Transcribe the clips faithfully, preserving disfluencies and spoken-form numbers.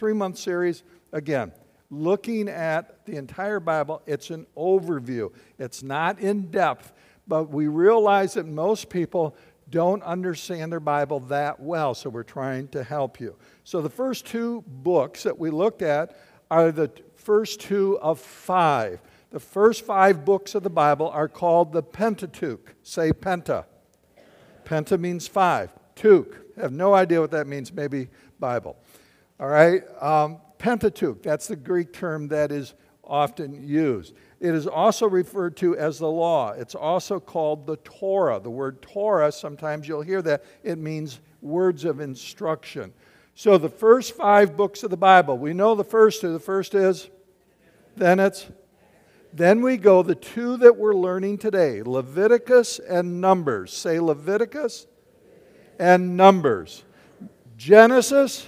Three-month series, again, looking at the entire Bible. It's an overview. It's not in depth, but we realize that most people don't understand their Bible that well, so we're trying to help you. So the first two books that we looked at are the first two of five. The first five books of the Bible are called the Pentateuch. Say Penta. Penta means five. Tuch. I have no idea what that means. Maybe Bible. All right? Um, Pentateuch. That's the Greek term that is often used. It is also referred to as the law. It's also called the Torah. The word Torah, sometimes you'll hear that. It means words of instruction. So the first five books of the Bible, we know the first two. The first is, then it's, then we go, the two that we're learning today, Leviticus and Numbers. Say Leviticus and Numbers. Genesis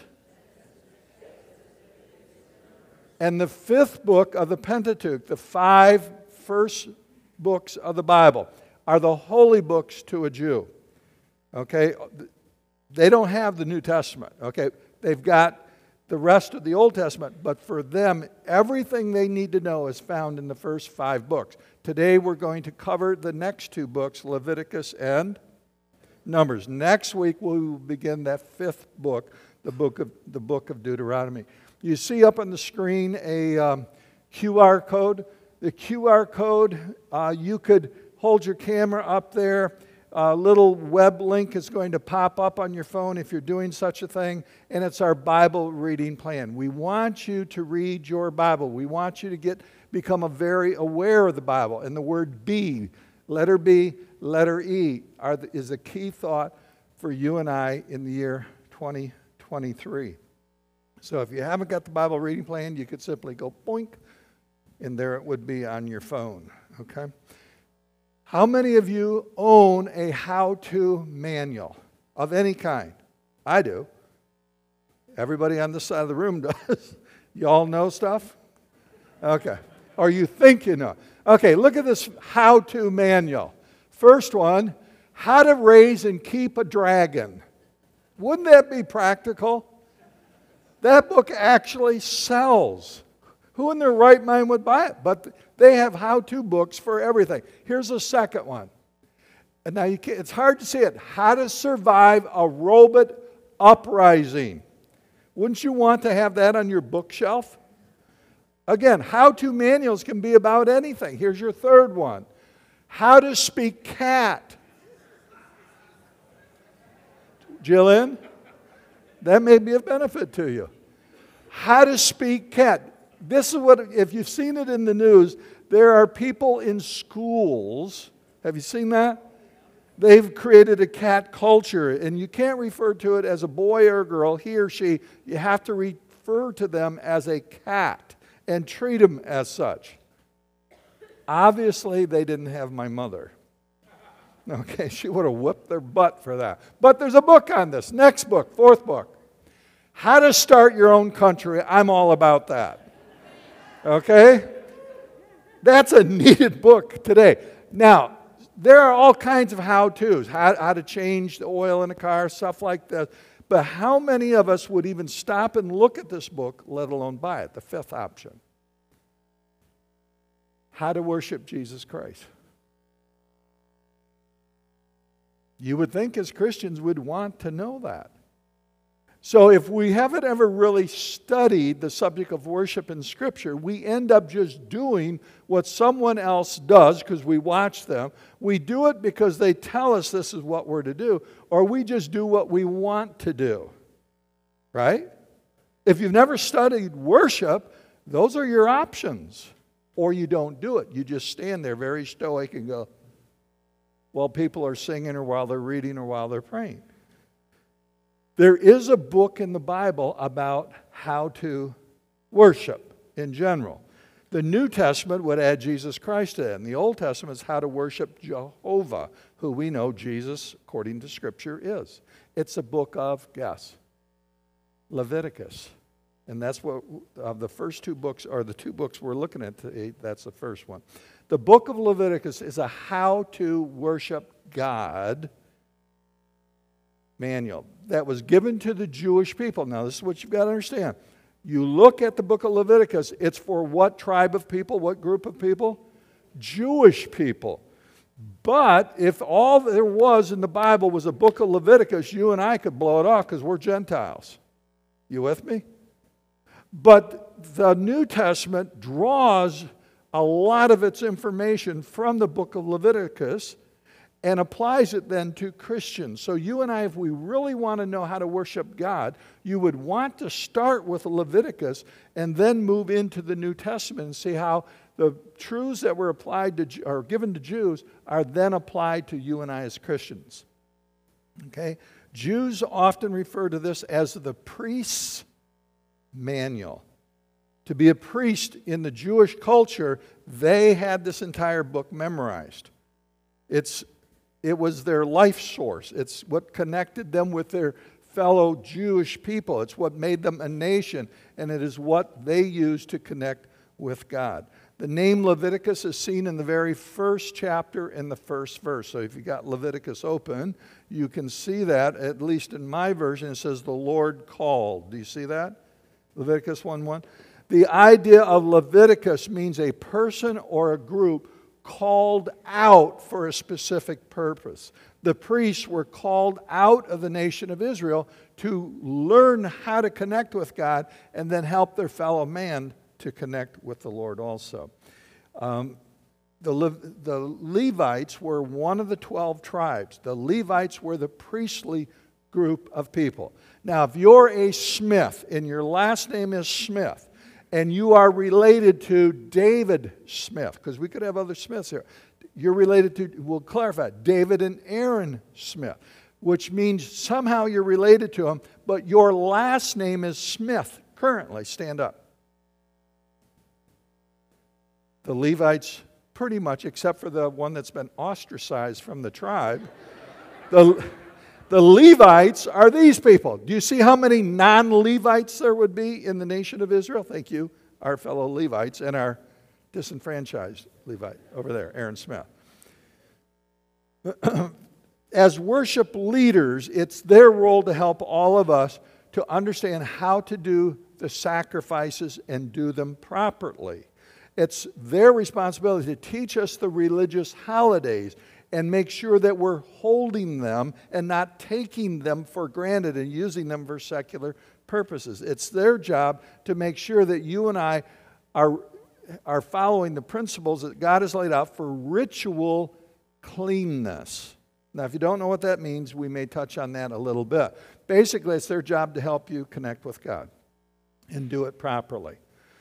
and the fifth book of the Pentateuch, the five first books of the Bible, are the holy books to a Jew. Okay? They don't have the New Testament. Okay? They've got the rest of the Old Testament, but for them, everything they need to know is found in the first five books. Today, we're going to cover the next two books, Leviticus and Numbers. Next week, we will begin that fifth book, the book of, the book of Deuteronomy. You see up on the screen a um, Q R code. The Q R code, uh, you could hold your camera up there. A little web link is going to pop up on your phone if you're doing such a thing, and it's our Bible reading plan. We want you to read your Bible. We want you to get become a very aware of the Bible. And the word be, letter B, letter E, are the, is a key thought for you and I in the year twenty twenty-three. So if you haven't got the Bible reading plan, you could simply go boink, and there it would be on your phone. Okay? How many of you own a how-to manual of any kind? I do. Everybody on this side of the room does. You all know stuff? Okay. Or you think you know. Okay, look at this how-to manual. First one, how to raise and keep a dragon. Wouldn't that be practical? That book actually sells. Who in their right mind would buy it? But they have how-to books for everything. Here's a second one. And now you can, it's hard to see it. How to survive a robot uprising. Wouldn't you want to have that on your bookshelf? Again, how-to manuals can be about anything. Here's your third one. How to speak cat. Jillian, that may be of benefit to you. How to speak cat. This is what, if you've seen it in the news, there are people in schools, have you seen that? They've created a cat culture, and you can't refer to it as a boy or a girl, he or she. You have to refer to them as a cat and treat them as such. Obviously, they didn't have my mother. Okay, she would have whipped their butt for that. But there's a book on this. Next book, fourth book. How to Start Your Own Country. I'm all about that. Okay? That's a needed book today. Now, there are all kinds of how-tos, how, how to change the oil in a car, stuff like that. But how many of us would even stop and look at this book, let alone buy it? The fifth option. How to worship Jesus Christ. You would think as Christians we'd want to know that. So if we haven't ever really studied the subject of worship in Scripture, we end up just doing what someone else does because we watch them. We do it because they tell us this is what we're to do, or we just do what we want to do. Right? If you've never studied worship, those are your options. Or you don't do it. You just stand there very stoic and go, while people are singing or while they're reading or while they're praying. There is a book in the Bible about how to worship in general. The New Testament would add Jesus Christ to it, and the Old Testament is how to worship Jehovah, who we know Jesus, according to Scripture, is. It's a book of, guess, Leviticus. And that's what, of the first two books, or the two books we're looking at today, that's the first one. The book of Leviticus is a how to worship God manual that was given to the Jewish people. Now, this is what you've got to understand. You look at the book of Leviticus, it's for what tribe of people, what group of people? Jewish people. But if all there was in the Bible was a book of Leviticus, you and I could blow it off because we're Gentiles. You with me? But the New Testament draws a lot of its information from the book of Leviticus and applies it then to Christians. So you and I, if we really want to know how to worship God, you would want to start with Leviticus and then move into the New Testament and see how the truths that were applied to or given to Jews are then applied to you and I as Christians. Okay? Jews often refer to this as the priest's manual. To be a priest in the Jewish culture, they had this entire book memorized. It's It was their life source. It's what connected them with their fellow Jewish people. It's what made them a nation, and it is what they used to connect with God. The name Leviticus is seen in the very first chapter in the first verse. So if you got Leviticus open, you can see that, at least in my version, it says the Lord called. Do you see that? Leviticus one one. The idea of Leviticus means a person or a group called out for a specific purpose. The priests were called out of the nation of Israel to learn how to connect with God and then help their fellow man to connect with the Lord also. Um, the, Le- the Levites were one of the twelve tribes. The Levites were the priestly group of people. Now, if you're a Smith and your last name is Smith, and you are related to David Smith, because we could have other Smiths here. You're related to, we'll clarify, David and Aaron Smith, which means somehow you're related to them, but your last name is Smith currently. Stand up. The Levites, pretty much, except for the one that's been ostracized from the tribe, the, the Levites are these people. Do you see how many non-Levites there would be in the nation of Israel? Thank you, our fellow Levites and our disenfranchised Levite over there, Aaron Smith. As worship leaders, it's their role to help all of us to understand how to do the sacrifices and do them properly. It's their responsibility to teach us the religious holidays and make sure that we're holding them and not taking them for granted and using them for secular purposes. It's their job to make sure that you and I are, are following the principles that God has laid out for ritual cleanness. Now, if you don't know what that means, we may touch on that a little bit. Basically, it's their job to help you connect with God and do it properly.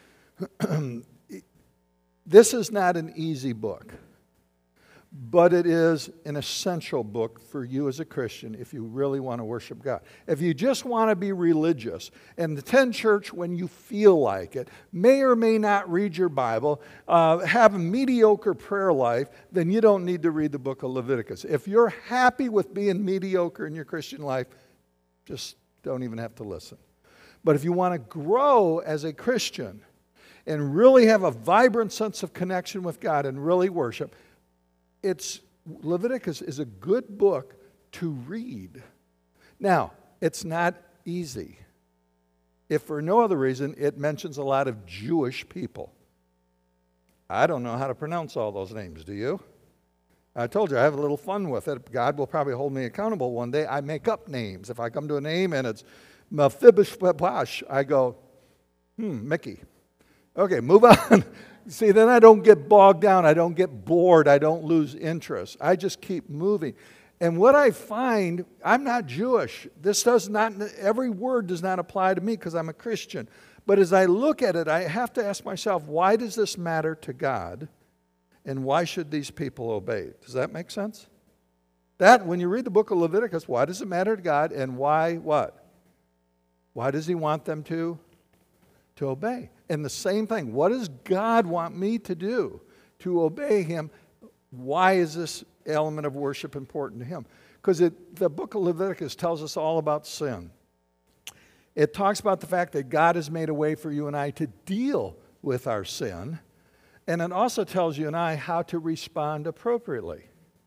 This is not an easy book, but it is an essential book for you as a Christian if you really want to worship God. If you just want to be religious and attend church when you feel like it, may or may not read your Bible, uh, have a mediocre prayer life, then you don't need to read the book of Leviticus. If you're happy with being mediocre in your Christian life, just don't even have to listen. But if you want to grow as a Christian and really have a vibrant sense of connection with God and really worship, it's Leviticus is a good book to read. Now, it's not easy. If for no other reason, it mentions a lot of Jewish people. I don't know how to pronounce all those names, do you? I told you, I have a little fun with it. God will probably hold me accountable one day. I make up names. If I come to a name and it's Mephibosheth, I go, hmm, Mickey. Okay, move on. See, then I don't get bogged down. I don't get bored. I don't lose interest. I just keep moving. And what I find, I'm not Jewish. This does not, every word does not apply to me because I'm a Christian. But as I look at it, I have to ask myself, why does this matter to God? And why should these people obey? Does that make sense? That, when you read the book of Leviticus, why does it matter to God? And why what? Why does he want them to? To obey. And the same thing, what does God want me to do to obey him? Why is this element of worship important to him? Because the book of Leviticus tells us all about sin. It talks about the fact that God has made a way for you and I to deal with our sin. And it also tells you and I how to respond appropriately.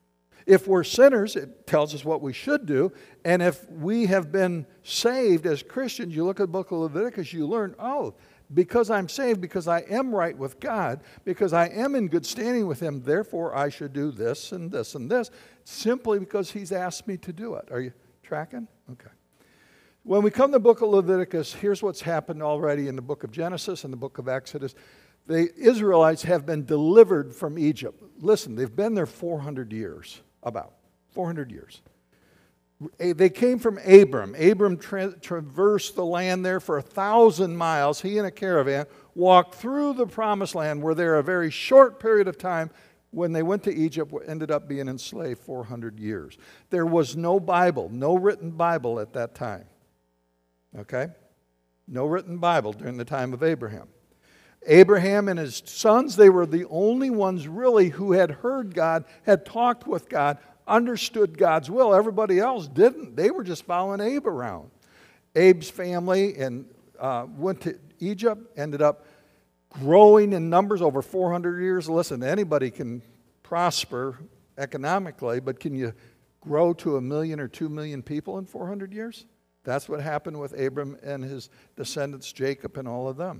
If we're sinners, it tells us what we should do. And if we have been saved as Christians, you look at the book of Leviticus, you learn, oh, because I'm saved, because I am right with God, because I am in good standing with Him, therefore I should do this and this and this, simply because He's asked me to do it. Are you tracking? Okay. When we come to the book of Leviticus, here's what's happened already in the book of Genesis and the book of Exodus. The Israelites have been delivered from Egypt. Listen, they've been there four hundred years, about four hundred years. They came from Abram. Abram tra- traversed the land there for a thousand miles. He and a caravan walked through the promised land, were there a very short period of time. When they went to Egypt, ended up being enslaved four hundred years. There was no Bible, no written Bible at that time. Okay? No written Bible during the time of Abraham. Abraham and his sons, they were the only ones really who had heard God, had talked with God, understood God's will. Everybody else didn't. They were just following Abe around. Abe's family and uh, went to Egypt, ended up growing in numbers over four hundred years. Listen, anybody can prosper economically, but can you grow to a million or two million people in four hundred years? That's what happened with Abram and his descendants, Jacob and all of them.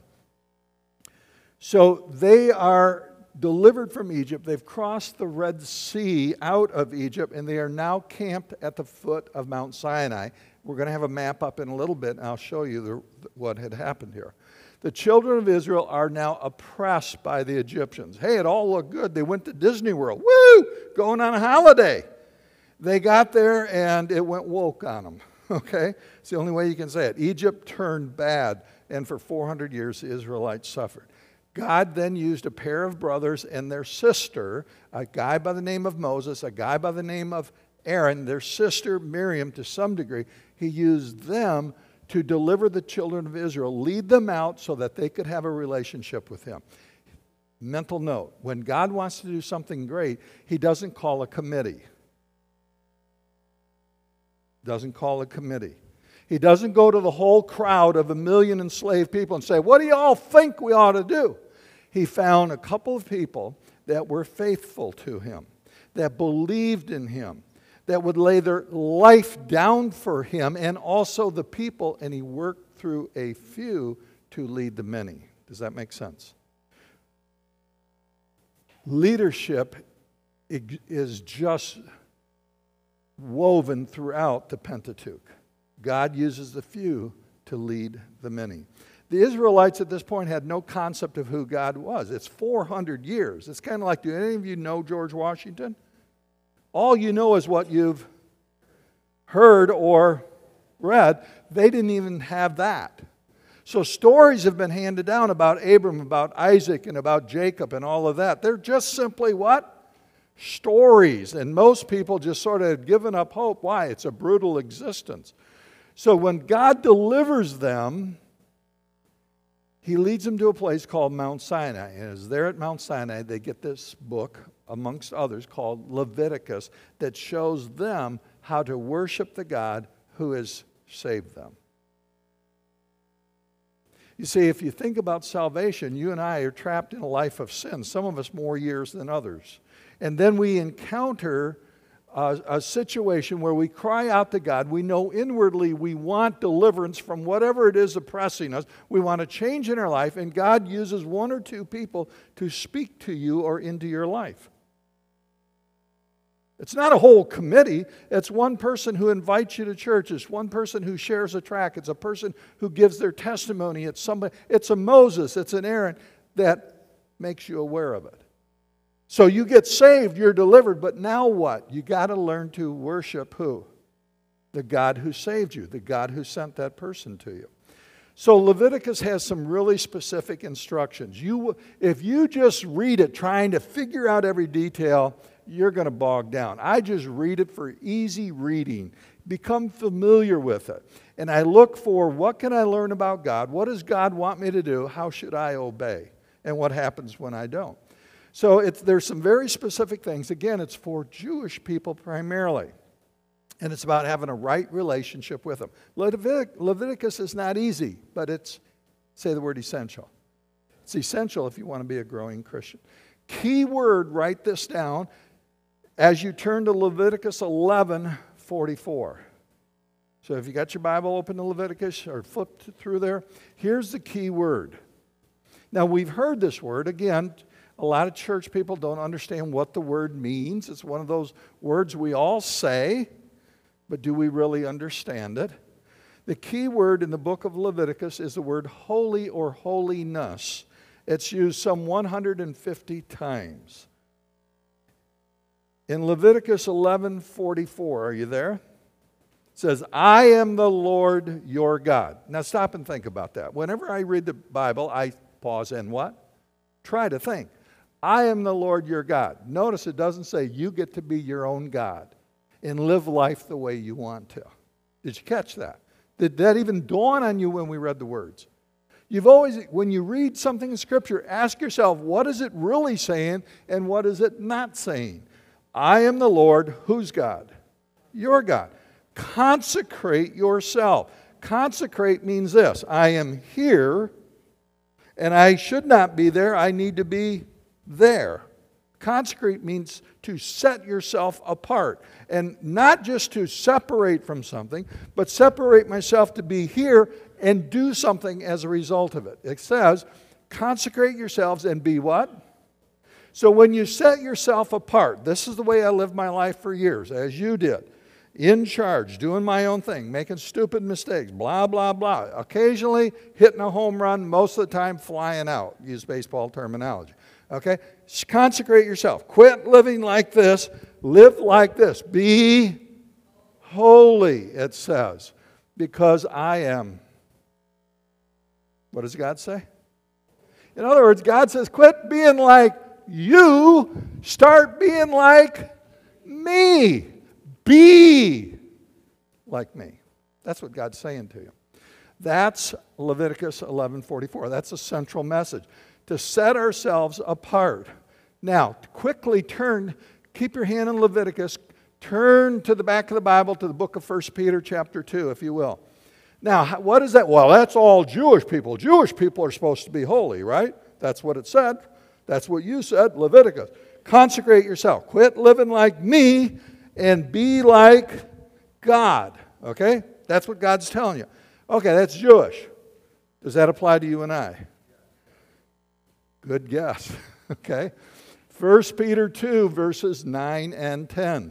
So they are delivered from Egypt. They've crossed the Red Sea out of Egypt, and they are now camped at the foot of Mount Sinai. We're going to have a map up in a little bit, and I'll show you the, what had happened here. The children of Israel are now oppressed by the Egyptians. Hey, it all looked good. They went to Disney World. Woo! Going on a holiday. They got there, and it went woke on them. Okay? It's the only way you can say it. Egypt turned bad, and for four hundred years the Israelites suffered. God then used a pair of brothers and their sister, a guy by the name of Moses, a guy by the name of Aaron, their sister Miriam to some degree. He used them to deliver the children of Israel, lead them out so that they could have a relationship with Him. Mental note, when God wants to do something great, He doesn't call a committee. Doesn't call a committee. He doesn't go to the whole crowd of a million enslaved people and say, what do you all think we ought to do? He found a couple of people that were faithful to Him, that believed in Him, that would lay their life down for Him and also the people, and He worked through a few to lead the many. Does that make sense? Leadership is just woven throughout the Pentateuch. God uses the few to lead the many. The Israelites at this point had no concept of who God was. It's four hundred years. It's kind of like, do any of you know George Washington? All you know is what you've heard or read. They didn't even have that. So stories have been handed down about Abram, about Isaac, and about Jacob and all of that. They're just simply what? Stories. And most people just sort of have given up hope. Why? It's a brutal existence. So when God delivers them, He leads them to a place called Mount Sinai. And as they're at Mount Sinai, they get this book, amongst others, called Leviticus, that shows them how to worship the God who has saved them. You see, if you think about salvation, you and I are trapped in a life of sin, some of us more years than others. And then we encounter a, a situation where we cry out to God. We know inwardly we want deliverance from whatever it is oppressing us. We want a change in our life, and God uses one or two people to speak to you or into your life. It's not a whole committee. It's one person who invites you to church. It's one person who shares a tract. It's a person who gives their testimony. It's somebody. It's a Moses. It's an Aaron that makes you aware of it. So you get saved, you're delivered, but now what? You got to learn to worship who? The God who saved you, the God who sent that person to you. So Leviticus has some really specific instructions. You, if you just read it trying to figure out every detail, you're going to bog down. I just read it for easy reading. Become familiar with it. And I look for, what can I learn about God? What does God want me to do? How should I obey? And what happens when I don't? So it's, there's some very specific things. Again, it's for Jewish people primarily. And it's about having a right relationship with Him. Levitic, Leviticus is not easy, but it's, say the word essential. It's essential if you want to be a growing Christian. Key word, write this down. as you turn to Leviticus eleven forty-four. So if you got your Bible open to Leviticus or flipped through there, here's the key word. Now, we've heard this word. Again, a lot of church people don't understand what the word means. It's one of those words we all say, but do we really understand it? The key word in the book of Leviticus is the word holy or holiness. It's used some one hundred fifty times. In Leviticus eleven forty-four, are you there? It says, I am the Lord your God. Now stop and think about that. Whenever I read the Bible, I pause and what? Try to think. I am the Lord your God. Notice it doesn't say you get to be your own God and live life the way you want to. Did you catch that? Did that even dawn on you when we read the words? You've always, when you read something in Scripture, ask yourself, what is it really saying and what is it not saying? I am the Lord, whose God? Your God. Consecrate yourself. Consecrate means this. I am here, and I should not be there. I need to be there. Consecrate means to set yourself apart. And not just to separate from something, but separate myself to be here and do something as a result of it. It says, consecrate yourselves and be what? So when you set yourself apart, this is the way I lived my life for years, as you did. In charge, doing my own thing, making stupid mistakes, blah, blah, blah. Occasionally hitting a home run, most of the time flying out. Use baseball terminology. Okay? Consecrate yourself. Quit living like this. Live like this. Be holy, it says, because I am. What does God say? In other words, God says, quit being like you. Start being like me. Be like me. That's what God's saying to you. That's Leviticus eleven forty-four. That's a central message. To set ourselves apart. Now, quickly turn, keep your hand in Leviticus, turn to the back of the Bible to the book of First Peter chapter two, if you will. Now, what is that? Well, that's all Jewish people. Jewish people are supposed to be holy, right? That's what it said. That's what you said, Leviticus. Consecrate yourself. Quit living like me and be like God, okay? That's what God's telling you. Okay, that's Jewish. Does that apply to you and I? Good guess, okay? First Peter two, verses nine and ten.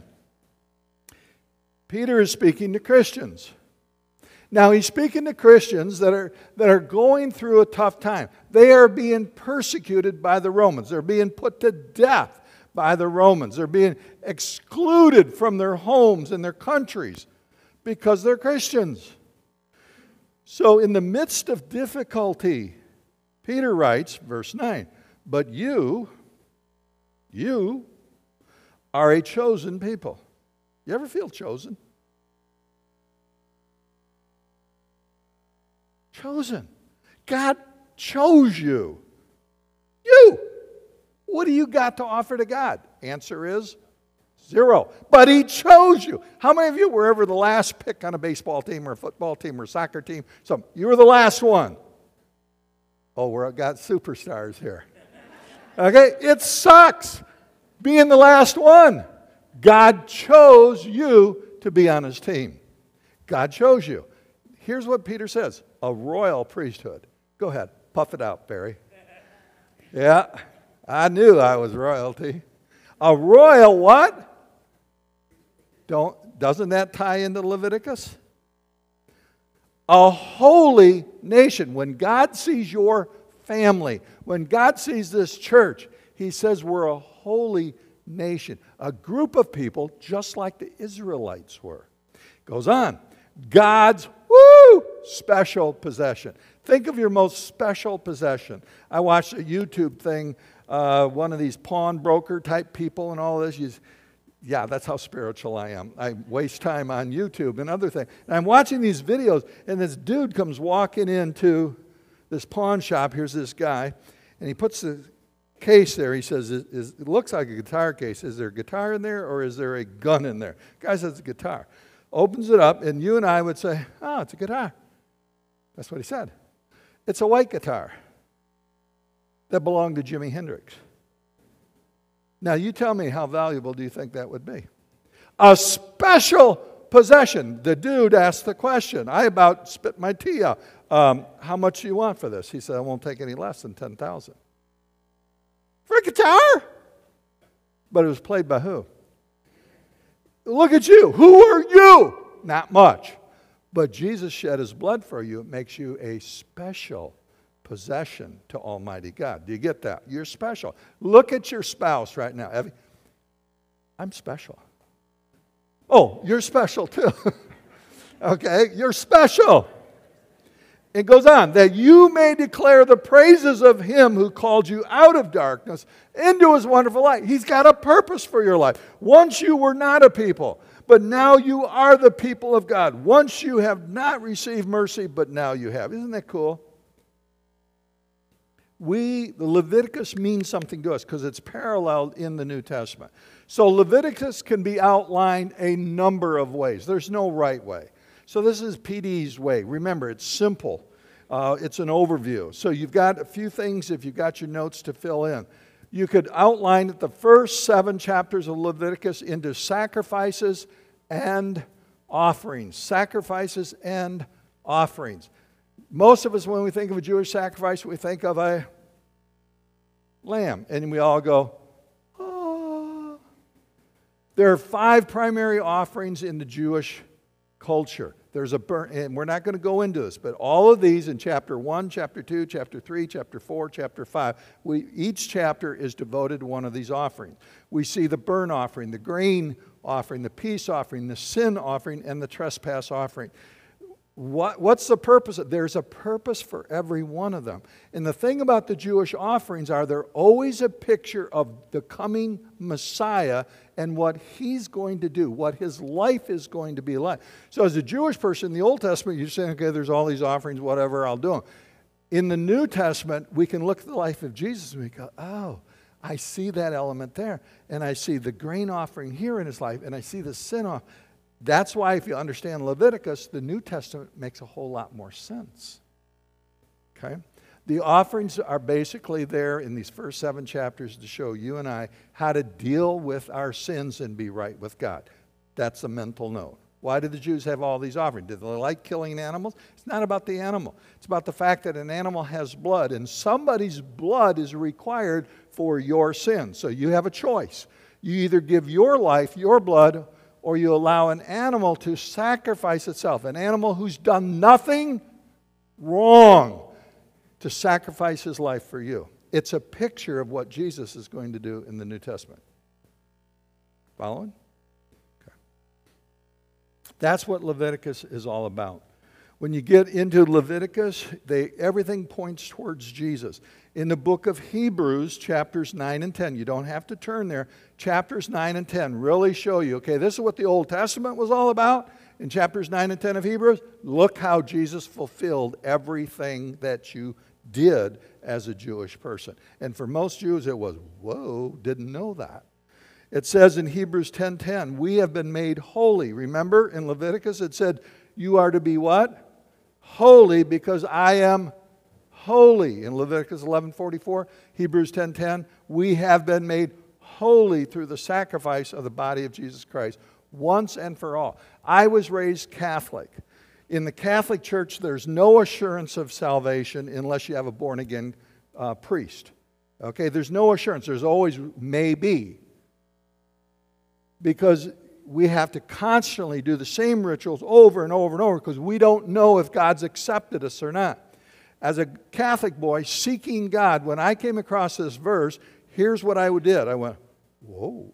Peter is speaking to Christians. Now, he's speaking to Christians that are, that are going through a tough time. They are being persecuted by the Romans. They're being put to death by the Romans. They're being excluded from their homes and their countries because they're Christians. So in the midst of difficulty, Peter writes, verse nine, but you, you are a chosen people. You ever feel chosen? Chosen. God chose you. You. What do you got to offer to God? Answer is zero. But He chose you. How many of you were ever the last pick on a baseball team or a football team or a soccer team? So you were the last one. Oh, we've got superstars here. Okay? It sucks being the last one. God chose you to be on His team. God chose you. Here's what Peter says. A royal priesthood. Go ahead. Puff it out, Barry. Yeah. I knew I was royalty. A royal what? Don't, doesn't that tie into Leviticus? A holy nation. When God sees your family, when God sees this church, He says we're a holy nation. A group of people just like the Israelites were. Goes on. God's, woo, special possession. Think of your most special possession. I watched a YouTube thing, uh, one of these pawnbroker type people and all this. You, yeah, that's how spiritual I am. I waste time on YouTube and other things. And I'm watching these videos, and this dude comes walking into this pawn shop. Here's this guy, and he puts the case there. He says, is, is, it looks like a guitar case. Is there a guitar in there, or is there a gun in there? The guy says it's a guitar. Opens it up, and you and I would say, oh, it's a guitar. That's what he said. It's a white guitar that belonged to Jimi Hendrix. Now, you tell me, how valuable do you think that would be? A special possession. The dude asked the question. I about spit my tea out. Um, how much do you want for this? He said, I won't take any less than ten thousand dollars. For a guitar? But it was played by who? Look at you. Who are you? Not much. But Jesus shed his blood for you. It makes you a special possession to Almighty God. Do you get that? You're special. Look at your spouse right now. Evie. I'm special. Oh, you're special too. Okay, you're special. It goes on, that you may declare the praises of him who called you out of darkness into his wonderful light. He's got a purpose for your life. Once you were not a people, but now you are the people of God. Once you have not received mercy, but now you have. Isn't that cool? We, the Leviticus means something to us because it's paralleled in the New Testament. So Leviticus can be outlined a number of ways. There's no right way. So this is P D's way. Remember, it's simple. Uh, it's an overview. So you've got a few things if you've got your notes to fill in. You could outline the first seven chapters of Leviticus into sacrifices and offerings. Sacrifices and offerings. Most of us, when we think of a Jewish sacrifice, we think of a lamb. And we all go, oh. There are five primary offerings in the Jewish culture. There's a burnt, and we're not going to go into this, but all of these in chapter one, chapter two, chapter three, chapter four, chapter five, we, each chapter is devoted to one of these offerings. We see the burnt offering, the grain offering, the peace offering, the sin offering, and the trespass offering. What, what's the purpose? There's a purpose for every one of them. And the thing about the Jewish offerings are they're always a picture of the coming Messiah and what he's going to do, what his life is going to be like. So as a Jewish person in the Old Testament, you're saying, okay, there's all these offerings, whatever, I'll do them. In the New Testament, we can look at the life of Jesus and we go, oh, I see that element there. And I see the grain offering here in his life, and I see the sin offering. That's why if you understand Leviticus, the New Testament makes a whole lot more sense. Okay? The offerings are basically there in these first seven chapters to show you and I how to deal with our sins and be right with God. That's a mental note. Why did the Jews have all these offerings? Did they like killing animals? It's not about the animal. It's about the fact that an animal has blood, and somebody's blood is required for your sin. So you have a choice. You either give your life, your blood, or you allow an animal to sacrifice itself, an animal who's done nothing wrong, to sacrifice his life for you. It's a picture of what Jesus is going to do in the New Testament. Following? Okay. That's what Leviticus is all about. When you get into Leviticus, they, everything points towards Jesus. In the book of Hebrews, chapters nine and ten, you don't have to turn there, chapters nine and ten really show you, okay, this is what the Old Testament was all about. In chapters nine and ten of Hebrews, look how Jesus fulfilled everything that you did as a Jewish person. And for most Jews, it was, whoa, didn't know that. It says in Hebrews ten ten, we have been made holy. Remember in Leviticus it said, you are to be what? Holy because I am holy. In Leviticus eleven forty-four, Hebrews ten ten, we have been made holy through the sacrifice of the body of Jesus Christ once and for all. I was raised Catholic. In the Catholic Church, there's no assurance of salvation unless you have a born-again uh, priest. Okay, there's no assurance. There's always maybe. Because we have to constantly do the same rituals over and over and over because we don't know if God's accepted us or not. As a Catholic boy seeking God, when I came across this verse, here's what I did. I went, whoa.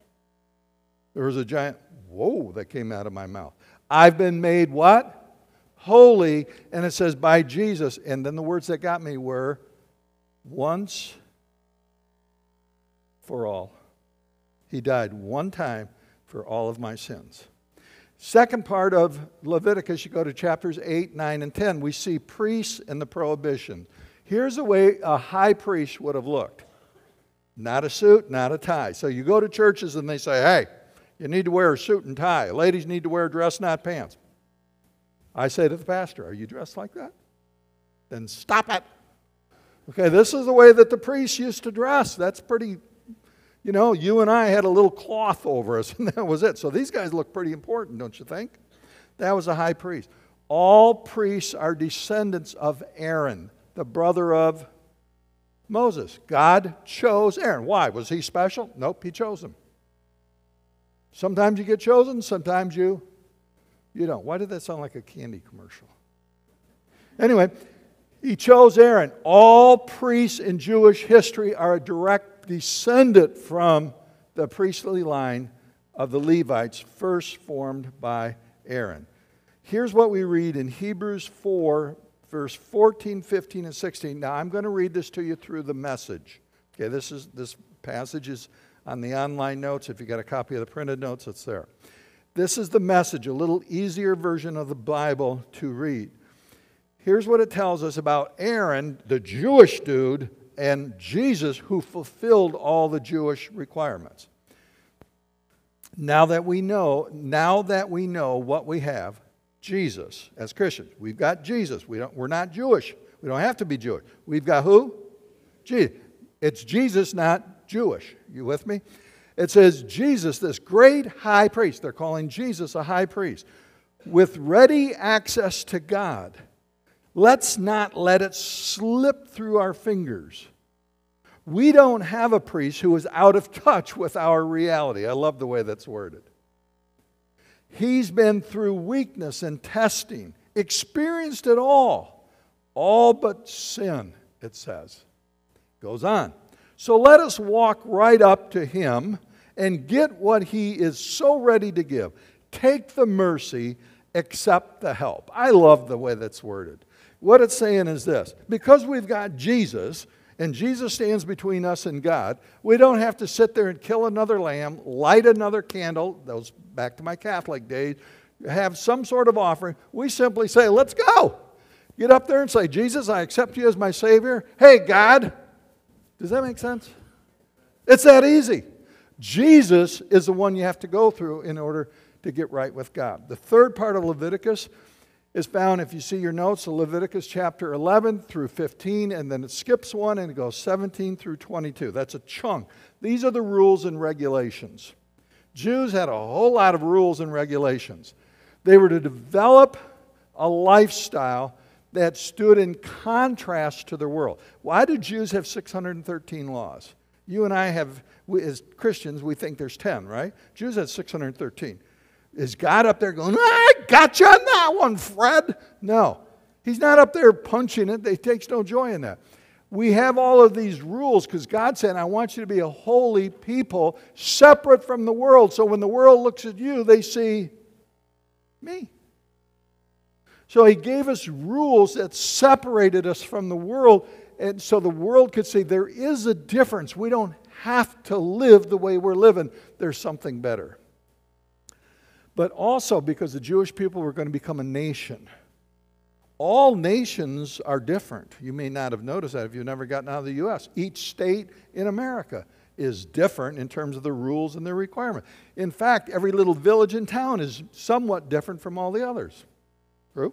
There was a giant whoa that came out of my mouth. I've been made what? Holy. And it says by Jesus. And then the words that got me were once for all. He died one time for all of my sins. Second part of Leviticus, you go to chapters eight, nine, and ten. We see priests and the prohibition. Here's the way a high priest would have looked. Not a suit, not a tie. So you go to churches and they say, hey, you need to wear a suit and tie. Ladies need to wear a dress, not pants. I say to the pastor, are you dressed like that? Then stop it. Okay, this is the way that the priests used to dress. That's pretty, You know, you and I had a little cloth over us, and that was it. So these guys look pretty important, don't you think? That was a high priest. All priests are descendants of Aaron, the brother of Moses. God chose Aaron. Why? Was he special? Nope, he chose him. Sometimes you get chosen, sometimes you, you don't. Why did that sound like a candy commercial? Anyway, he chose Aaron. All priests in Jewish history are a direct descendant from the priestly line of the Levites, first formed by Aaron. Here's what we read in Hebrews four, verse fourteen, fifteen, and sixteen. Now, I'm going to read this to you through the Message. Okay, this is this passage is on the online notes. If you got a copy of the printed notes, it's there. This is the Message, a little easier version of the Bible to read. Here's what it tells us about Aaron, the Jewish dude, and Jesus, who fulfilled all the Jewish requirements. Now that we know, now that we know what we have, Jesus, as Christians, we've got Jesus. We don't, we're not Jewish. We don't have to be Jewish. We've got who? Jesus. It's Jesus, not Jewish. You with me? It says Jesus, this great high priest, they're calling Jesus a high priest, with ready access to God. Let's not let it slip through our fingers. We don't have a priest who is out of touch with our reality. I love the way that's worded. He's been through weakness and testing, experienced it all, all but sin, it says. Goes on. So let us walk right up to him and get what he is so ready to give. Take the mercy, accept the help. I love the way that's worded. What it's saying is this: because we've got Jesus, and Jesus stands between us and God, we don't have to sit there and kill another lamb, light another candle, those back to my Catholic days, have some sort of offering. We simply say, let's go. Get up there and say, Jesus, I accept you as my Savior. Hey, God. Does that make sense? It's that easy. Jesus is the one you have to go through in order to get right with God. The third part of Leviticus is found, if you see your notes, Leviticus chapter eleven through fifteen, and then it skips one and it goes seventeen through twenty-two. That's a chunk. These are the rules and regulations. Jews had a whole lot of rules and regulations. They were to develop a lifestyle that stood in contrast to the world. Why do Jews have six hundred thirteen laws? You and I have, we, as Christians, we think there's ten, right? Jews had six hundred thirteen. Is God up there going, I got you on that one, Fred? No. He's not up there punching it. He takes no joy in that. We have all of these rules because God said, I want you to be a holy people, separate from the world. So when the world looks at you, they see me. So he gave us rules that separated us from the world, and so the world could say there is a difference. We don't have to live the way we're living. There's something better. But also because the Jewish people were going to become a nation. All nations are different. You may not have noticed that if you've never gotten out of the U S Each state in America is different in terms of the rules and their requirements. In fact, every little village and town is somewhat different from all the others. True?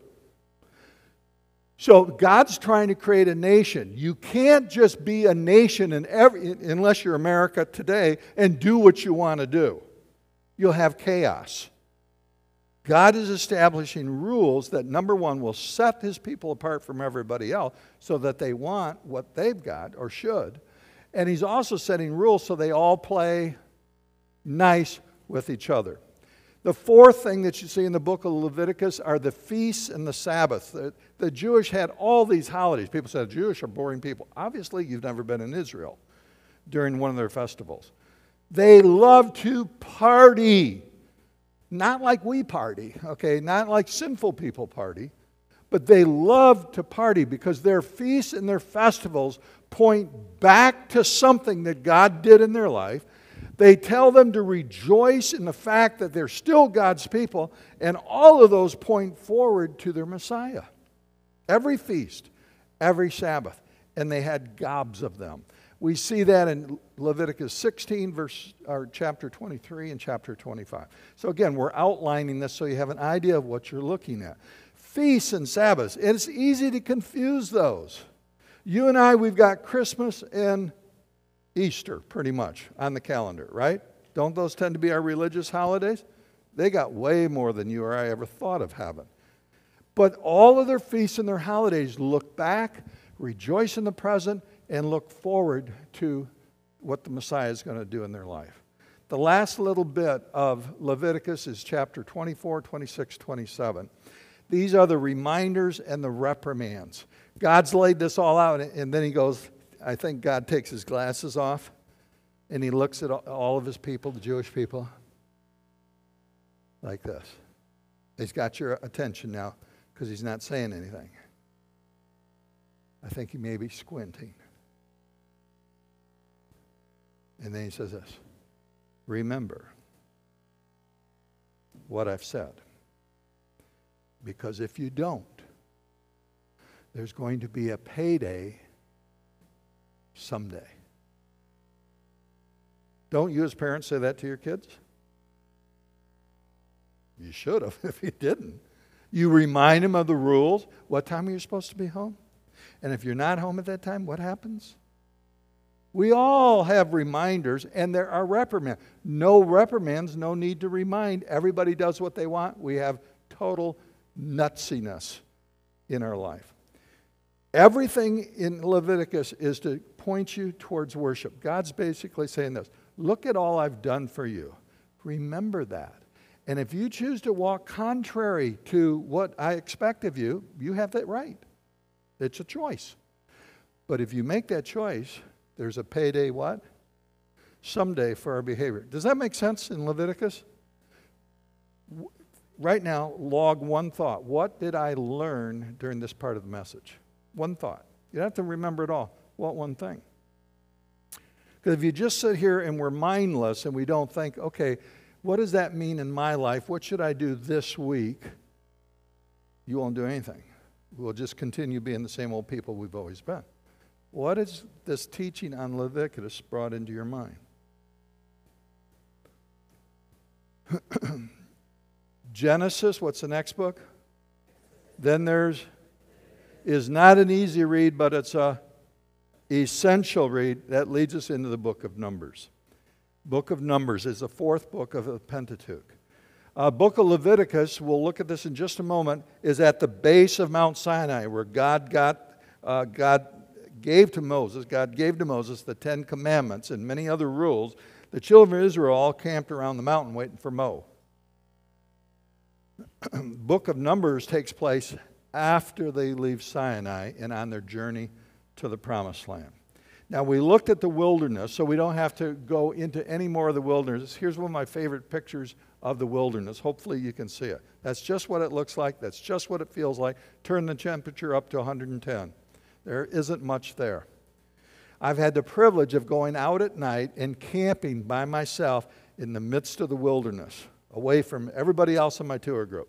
So God's trying to create a nation. You can't just be a nation in every, unless you're America today and do what you want to do. You'll have chaos. God is establishing rules that, number one, will set his people apart from everybody else so that they want what they've got or should. And he's also setting rules so they all play nice with each other. The fourth thing that you see in the book of Leviticus are the feasts and the Sabbath. The, the Jewish had all these holidays. People said Jewish are boring people. Obviously, you've never been in Israel during one of their festivals. They love to party. Not like we party, okay? Not like sinful people party. But they love to party because their feasts and their festivals point back to something that God did in their life. They tell them to rejoice in the fact that they're still God's people, and all of those point forward to their Messiah. Every feast, every Sabbath, and they had gobs of them. We see that in Leviticus sixteen, verse, or chapter twenty-three and chapter twenty-five. So again, we're outlining this so you have an idea of what you're looking at. Feasts and Sabbaths, it's easy to confuse those. You and I, we've got Christmas and Easter, pretty much, on the calendar, right? Don't those tend to be our religious holidays? They got way more than you or I ever thought of having. But all of their feasts and their holidays look back, rejoice in the present, and look forward to what the Messiah is going to do in their life. The last little bit of Leviticus is chapter twenty-four, twenty-six, twenty-seven. These are the reminders and the reprimands. God's laid this all out, and then he goes, I think God takes his glasses off, and he looks at all of his people, the Jewish people, like this. He's got your attention now because he's not saying anything. I think he may be squinting. And then he says this, remember what I've said. Because if you don't, there's going to be a payday someday. Don't you as parents say that to your kids? You should have if you didn't. You remind them of the rules. What time are you supposed to be home? And if you're not home at that time, what happens? We all have reminders, and there are reprimands. No reprimands, no need to remind. Everybody does what they want. We have total nutsiness in our life. Everything in Leviticus is to point you towards worship. God's basically saying this, look at all I've done for you. Remember that. And if you choose to walk contrary to what I expect of you, you have that right. It's a choice. But if you make that choice, there's a payday what? Someday for our behavior. Does that make sense in Leviticus? Right now, log one thought. What did I learn during this part of the message? One thought. You don't have to remember it all. What one thing? Because if you just sit here and we're mindless and we don't think, okay, what does that mean in my life? What should I do this week? You won't do anything. We'll just continue being the same old people we've always been. What is this teaching on Leviticus brought into your mind? Genesis, what's the next book? Then there's, is not an easy read, but it's a essential read. That leads us into the book of Numbers. Book of Numbers is the fourth book of the Pentateuch. Uh, book of Leviticus, we'll look at this in just a moment, is at the base of Mount Sinai, where God got, uh, God gave to Moses, God gave to Moses the Ten Commandments and many other rules. The children of Israel all camped around the mountain waiting for Mo. Book of Numbers takes place after they leave Sinai and on their journey to the Promised Land. Now, we looked at the wilderness, so we don't have to go into any more of the wilderness. Here's one of my favorite pictures of the wilderness. Hopefully you can see it. That's just what it looks like. That's just what it feels like. Turn the temperature up to one hundred ten. There isn't much there. I've had the privilege of going out at night and camping by myself in the midst of the wilderness, away from everybody else in my tour group.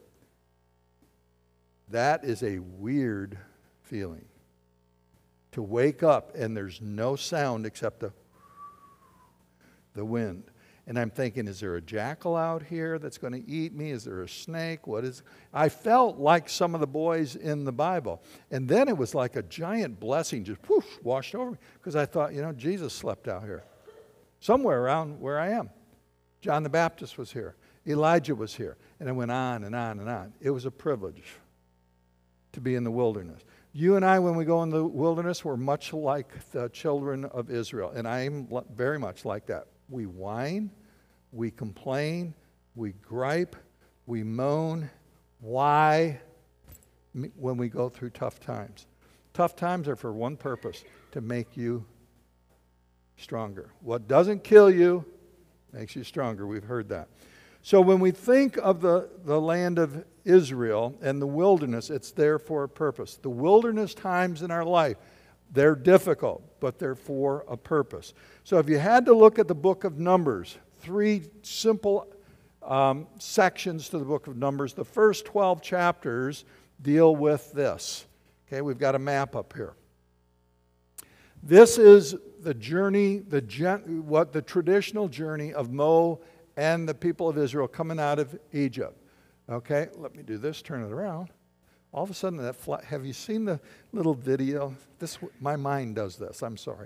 That is a weird feeling. To wake up and there's no sound except the, the wind. And I'm thinking, is there a jackal out here that's going to eat me? Is there a snake? What is? I felt like some of the boys in the Bible. And then it was like a giant blessing just whoosh, washed over me. Because I thought, you know, Jesus slept out here. Somewhere around where I am. John the Baptist was here. Elijah was here. And it went on and on and on. It was a privilege to be in the wilderness. You and I, when we go in the wilderness, we're much like the children of Israel. And I am very much like that. We whine, we complain, we gripe, we moan. Why? When we go through tough times. Tough times are for one purpose, to make you stronger. What doesn't kill you makes you stronger. We've heard that. So when we think of the, the land of Israel and the wilderness, it's there for a purpose. The wilderness times in our life, they're difficult, but they're for a purpose. So if you had to look at the book of Numbers, three simple um, sections to the book of Numbers. The first twelve chapters deal with this. Okay, we've got a map up here. This is the journey, the gen, what the traditional journey of Mo and the people of Israel coming out of Egypt. Okay, let me do this, turn it around. All of a sudden, that fly, have you seen the little video? This, my mind does this, I'm sorry.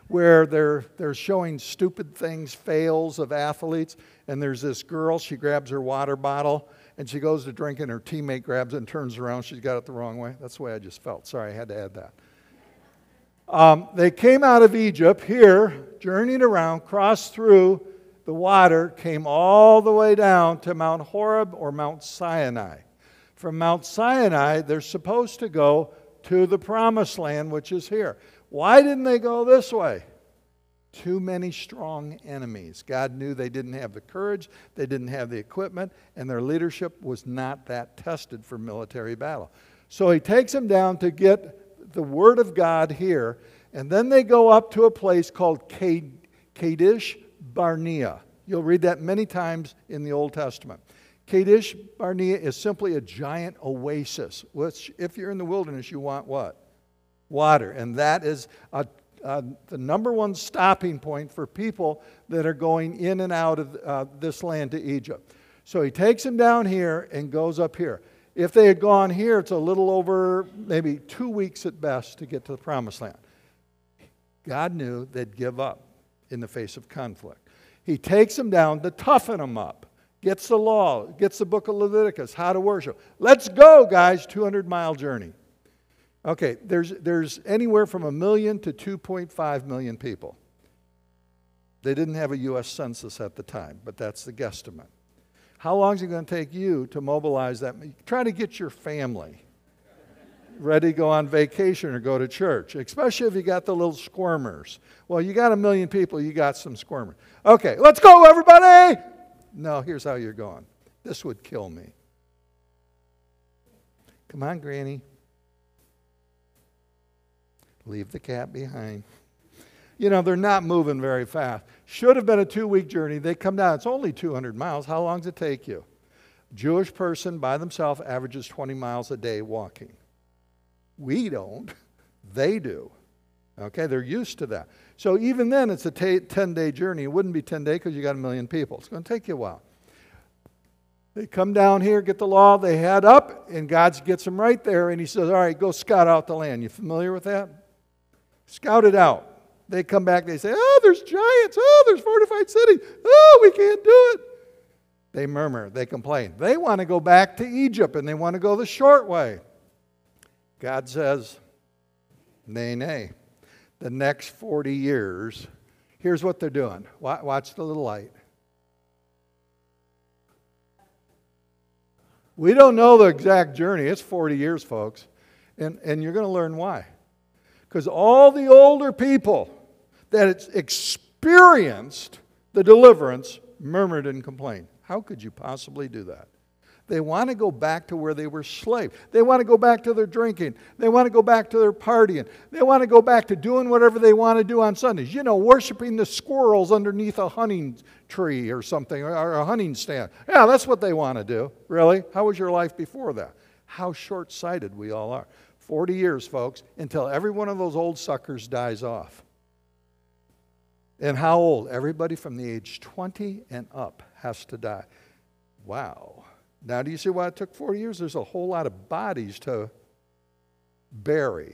where they're, they're showing stupid things, fails of athletes, and there's this girl, she grabs her water bottle, and she goes to drink, and her teammate grabs it and turns around. She's got it the wrong way. That's the way I just felt. Sorry, I had to add that. Um, they came out of Egypt here, journeyed around, crossed through the water, came all the way down to Mount Horeb or Mount Sinai. From Mount Sinai, they're supposed to go to the Promised Land, which is here. Why didn't they go this way? Too many strong enemies. God knew they didn't have the courage, they didn't have the equipment, and their leadership was not that tested for military battle. So he takes them down to get the Word of God here, and then they go up to a place called Kadesh Barnea. You'll read that many times in the Old Testament. Kadesh Barnea is simply a giant oasis, which if you're in the wilderness, you want what? Water. And that is a, a, the number one stopping point for people that are going in and out of uh, this land to Egypt. So he takes them down here and goes up here. If they had gone here, it's a little over maybe two weeks at best to get to the Promised Land. God knew they'd give up in the face of conflict. He takes them down to toughen them up. Gets the law, gets the book of Leviticus, how to worship. Let's go, guys, two hundred mile journey. Okay, there's, there's anywhere from a million to two point five million people. They didn't have a U S census at the time, but that's the guesstimate. How long is it going to take you to mobilize that? Try to get your family ready to go on vacation or go to church, especially if you got the little squirmers. Well, you got a million people, you got some squirmers. Okay, let's go, everybody! No, here's how you're going. This would kill me. Come on, Granny. Leave the cat behind. You know, they're not moving very fast. Should have been a two-week journey. They come down. It's only two hundred miles. How long does it take you? Jewish person by themselves averages twenty miles a day walking. We don't. They do. Okay, they're used to that. So even then, it's a ten-day journey. It wouldn't be ten days because you got a million people. It's going to take you a while. They come down here, get the law, they head up, and God gets them right there, and he says, all right, go scout out the land. You familiar with that? Scout it out. They come back, they say, oh, there's giants. Oh, there's fortified cities. Oh, we can't do it. They murmur. They complain. They want to go back to Egypt, and they want to go the short way. God says, nay, nay. The next forty years, here's what they're doing. Watch the little light. We don't know the exact journey. It's forty years, folks. And, and you're going to learn why. Because all the older people that experienced the deliverance murmured and complained. How could you possibly do that? They want to go back to where they were slaves. They want to go back to their drinking. They want to go back to their partying. They want to go back to doing whatever they want to do on Sundays. You know, worshiping the squirrels underneath a hunting tree or something, or a hunting stand. Yeah, that's what they want to do. Really? How was your life before that? How short-sighted we all are. forty years, folks, until every one of those old suckers dies off. And how old? Everybody from the age twenty and up has to die. Wow. Now, do you see why it took forty years? There's a whole lot of bodies to bury.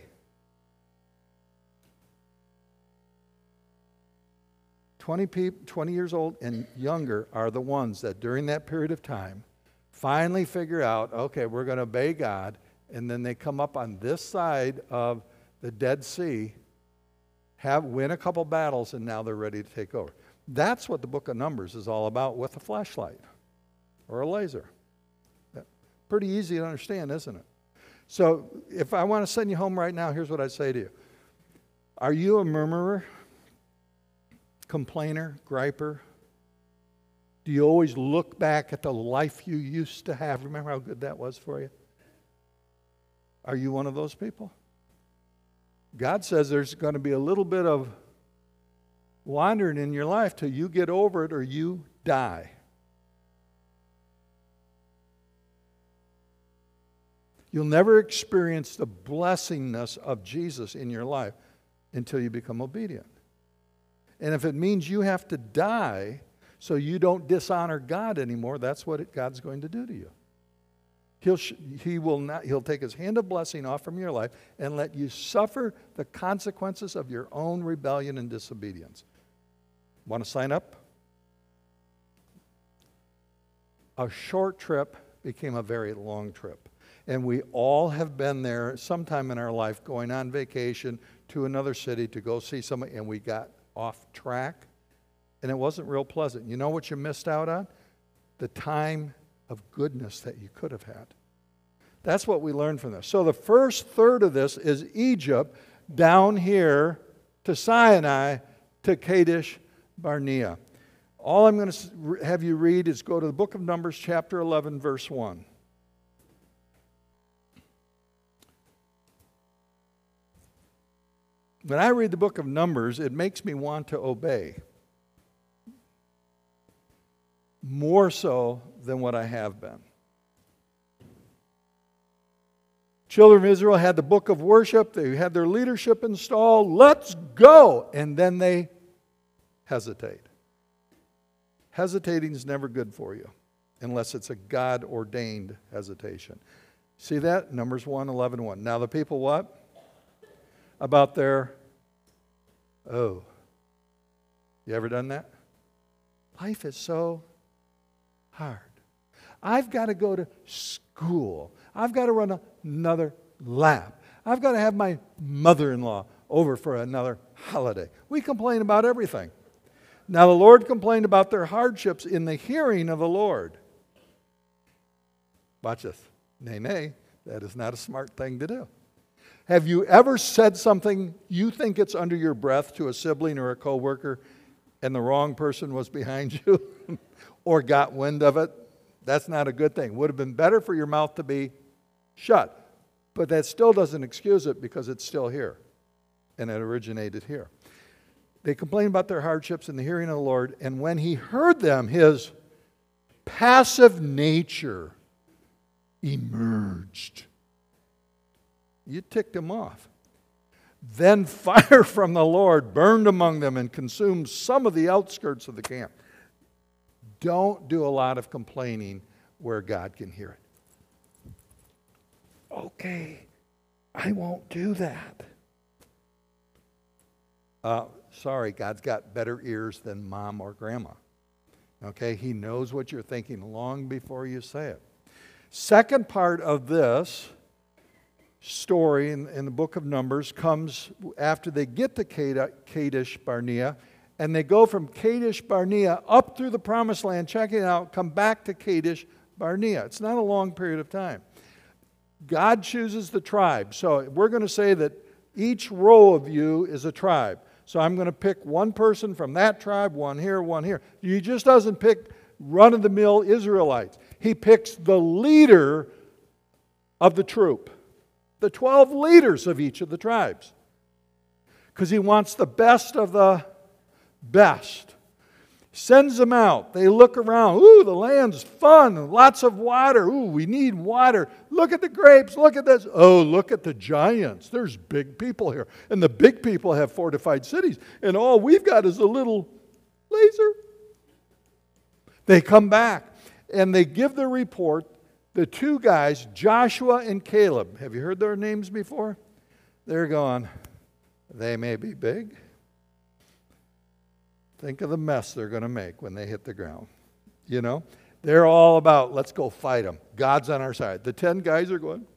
twenty, people, twenty years old and younger are the ones that during that period of time finally figure out, okay, we're going to obey God, and then they come up on this side of the Dead Sea, have win a couple battles, and now they're ready to take over. That's what the book of Numbers is all about with a flashlight or a laser. Pretty easy to understand, isn't it? So if I want to send you home right now, here's what I'd say to you. Are you a murmurer, complainer, griper? Do you always look back at the life you used to have? Remember how good that was for you? Are you one of those people? God says there's going to be a little bit of wandering in your life till you get over it or you die. You'll never experience the blessingness of Jesus in your life until you become obedient. And if it means you have to die so you don't dishonor God anymore, that's what it, God's going to do to you. He'll, he will not, he'll take his hand of blessing off from your life and let you suffer the consequences of your own rebellion and disobedience. Want to sign up? A short trip became a very long trip. And we all have been there sometime in our life going on vacation to another city to go see somebody, and we got off track, and it wasn't real pleasant. You know what you missed out on? The time of goodness that you could have had. That's what we learned from this. So the first third of this is Egypt down here to Sinai to Kadesh Barnea. All I'm going to have you read is go to the book of Numbers chapter eleven verse one. When I read the book of Numbers, it makes me want to obey. More so than what I have been. Children of Israel had the book of worship. They had their leadership installed. Let's go. And then they hesitate. Hesitating is never good for you unless it's a God-ordained hesitation. See that? Numbers one, eleven, one. Now the people what? About their, oh. You ever done that? Life is so hard. I've got to go to school. I've got to run another lap. I've got to have my mother-in-law over for another holiday. We complain about everything. Now the Lord complained about their hardships in the hearing of the Lord. Watch this. Nay, nay, that is not a smart thing to do. Have you ever said something you think it's under your breath to a sibling or a coworker and the wrong person was behind you or got wind of it? That's not a good thing. Would have been better for your mouth to be shut. But that still doesn't excuse it because it's still here. And it originated here. They complained about their hardships in the hearing of the Lord. And when he heard them, his passive nature emerged. You ticked him off. Then fire from the Lord burned among them and consumed some of the outskirts of the camp. Don't do a lot of complaining where God can hear it. Okay, I won't do that. Uh, sorry, God's got better ears than mom or grandma. Okay, he knows what you're thinking long before you say it. Second part of this story in, in the book of Numbers comes after they get to Kadesh Barnea, and they go from Kadesh Barnea up through the Promised Land, check it out, come back to Kadesh Barnea. It's not a long period of time. God chooses the tribe. So we're going to say that each row of you is a tribe. So I'm going to pick one person from that tribe, one here, one here. He just doesn't pick run-of-the-mill Israelites. He picks the leader of the troop. The twelve leaders of each of the tribes. Because he wants the best of the best. Sends them out. They look around. Ooh, the land's fun. Lots of water. Ooh, we need water. Look at the grapes. Look at this. Oh, look at the giants. There's big people here. And the big people have fortified cities. And all we've got is a little laser. They come back and they give the report. The two guys, Joshua and Caleb, have you heard their names before? They're going, they may be big. Think of the mess they're going to make when they hit the ground. You know, they're all about, let's go fight them. God's on our side. The ten guys are going,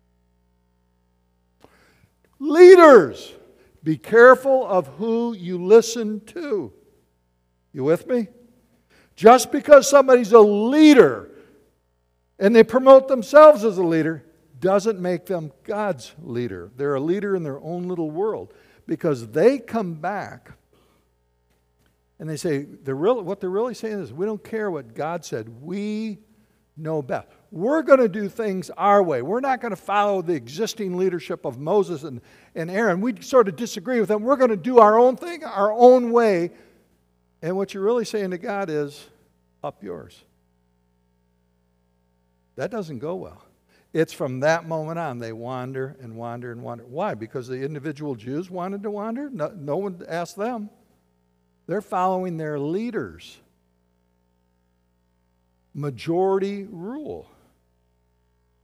leaders, be careful of who you listen to. You with me? Just because somebody's a leader and they promote themselves as a leader doesn't make them God's leader. They're a leader in their own little world because they come back and they say, they're really, what they're really saying is, we don't care what God said. We know best. We're going to do things our way. We're not going to follow the existing leadership of Moses and, and Aaron. We sort of disagree with them. We're going to do our own thing, our own way. And what you're really saying to God is, up yours. That doesn't go well. It's from that moment on, they wander and wander and wander. Why? Because the individual Jews wanted to wander? No, no one asked them. They're following their leaders. Majority rule.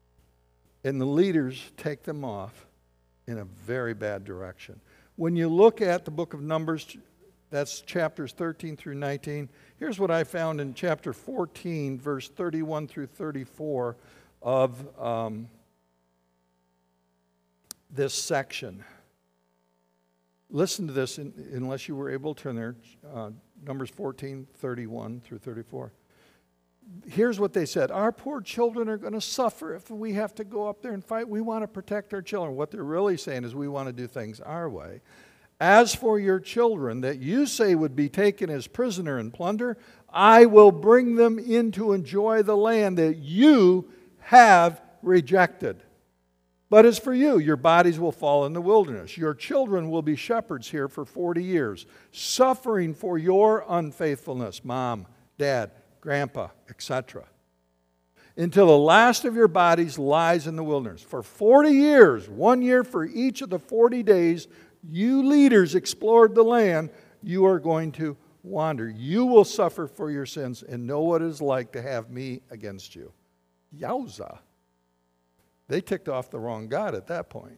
And the leaders take them off in a very bad direction. When you look at the book of Numbers, that's chapters thirteen through nineteen. Here's what I found in chapter fourteen, verse thirty-one through thirty-four of um, this section. Listen to this, in, unless you were able to turn there. Uh, Numbers fourteen, thirty-one through thirty-four. Here's what they said. Our poor children are going to suffer if we have to go up there and fight. We want to protect our children. What they're really saying is we want to do things our way. As for your children that you say would be taken as prisoner and plunder, I will bring them in to enjoy the land that you have rejected. But as for you, your bodies will fall in the wilderness. Your children will be shepherds here for forty years, suffering for your unfaithfulness, mom, dad, grandpa, et cetera, until the last of your bodies lies in the wilderness. For forty years, one year for each of the forty days you leaders explored the land, you are going to wander. You will suffer for your sins and know what it is like to have me against you. Yowza. They ticked off the wrong God at that point.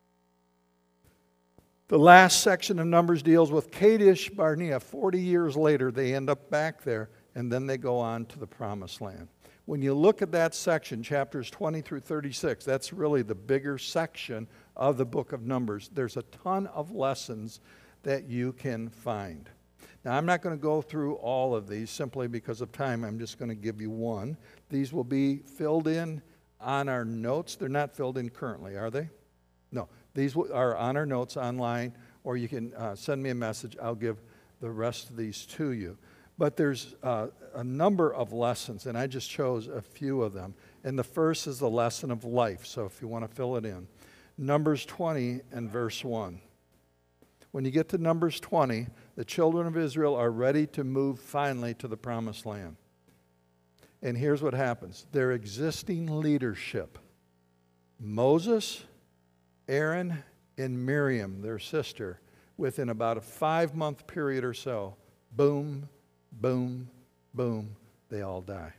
The last section of Numbers deals with Kadesh Barnea. forty years later, they end up back there, and then they go on to the Promised Land. When you look at that section, chapters twenty through thirty-six, that's really the bigger section of the book of Numbers. There's a ton of lessons that you can find. Now, I'm not going to go through all of these simply because of time. I'm just going to give you one. These will be filled in on our notes. They're not filled in currently, are they? No. These are on our notes online, or you can uh, send me a message. I'll give the rest of these to you. But there's uh, a number of lessons, and I just chose a few of them. And the first is the lesson of life, so if you want to fill it in. Numbers twenty and verse one. When you get to Numbers twenty, the children of Israel are ready to move finally to the Promised Land. And here's what happens. Their existing leadership, Moses, Aaron, and Miriam, their sister, within about a five-month period or so, boom, boom, boom, they all die.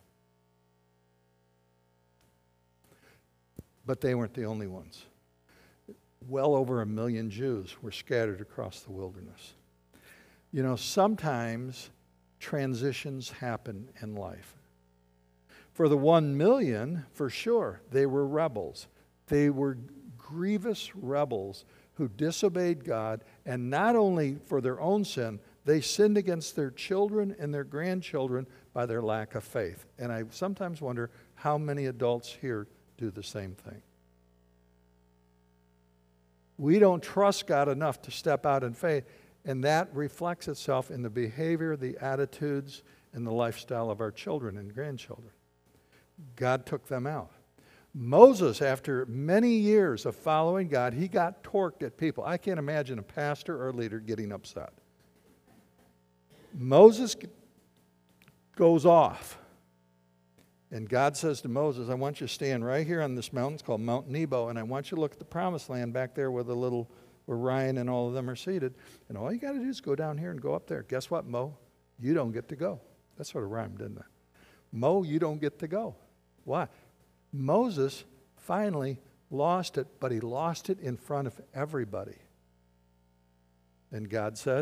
But they weren't the only ones. Well over a million Jews were scattered across the wilderness. You know, sometimes transitions happen in life. For the one million, for sure, they were rebels. They were grievous rebels who disobeyed God, and not only for their own sin, they sinned against their children and their grandchildren by their lack of faith. And I sometimes wonder how many adults here do the same thing. We don't trust God enough to step out in faith, and that reflects itself in the behavior, the attitudes, and the lifestyle of our children and grandchildren. God took them out. Moses, after many years of following God, he got torqued at people. I can't imagine a pastor or a leader getting upset. Moses goes off. And God says to Moses, I want you to stand right here on this mountain. It's called Mount Nebo. And I want you to look at the Promised Land back there where the little, where Ryan and all of them are seated. And all you got to do is go down here and go up there. Guess what, Mo? You don't get to go. That sort of rhymed, didn't it? Mo, you don't get to go. Why? Moses finally lost it, but he lost it in front of everybody. And God said,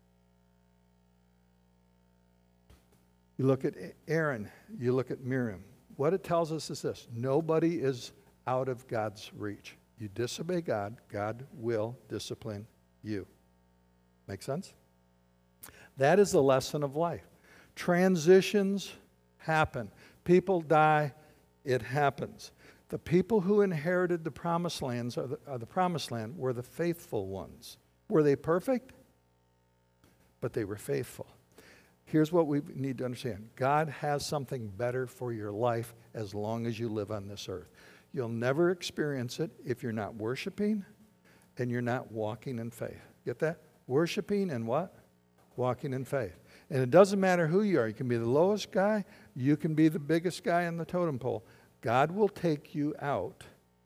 you look at Aaron, you look at Miriam. What it tells us is this: nobody is out of God's reach. You disobey God, God will discipline you. Make sense? That is the lesson of life. Transitions happen. People die. It happens. The people who inherited the promised lands, or the, or the promised land, were the faithful ones. Were they perfect? But they were faithful. Here's what we need to understand. God has something better for your life as long as you live on this earth. You'll never experience it if you're not worshiping and you're not walking in faith. Get that? Worshiping and what? Walking in faith. And it doesn't matter who you are. You can be the lowest guy. You can be the biggest guy on the totem pole. God will take you out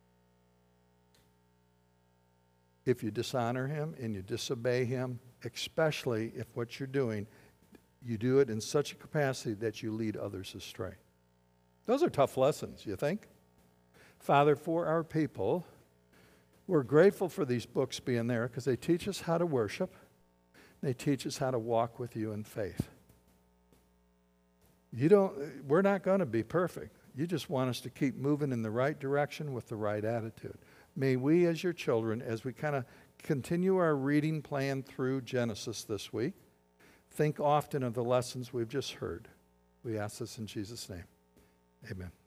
if you dishonor Him and you disobey Him, especially if what you're doing, you do it in such a capacity that you lead others astray. Those are tough lessons, you think? Father, for our people, we're grateful for these books being there because they teach us how to worship. They teach us how to walk with you in faith. You don't, we're not going to be perfect. You just want us to keep moving in the right direction with the right attitude. May we as your children, as we kind of continue our reading plan through Genesis this week, think often of the lessons we've just heard. We ask this in Jesus' name. Amen.